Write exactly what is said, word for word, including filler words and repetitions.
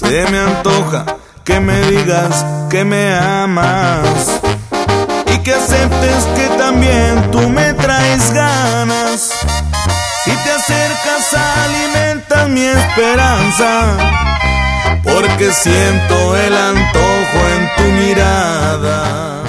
Se me antoja que me digas que me amas y que aceptes que también tú me traes ganas. Si te acercas alimentas mi esperanza, porque siento el antojo en tu mirada.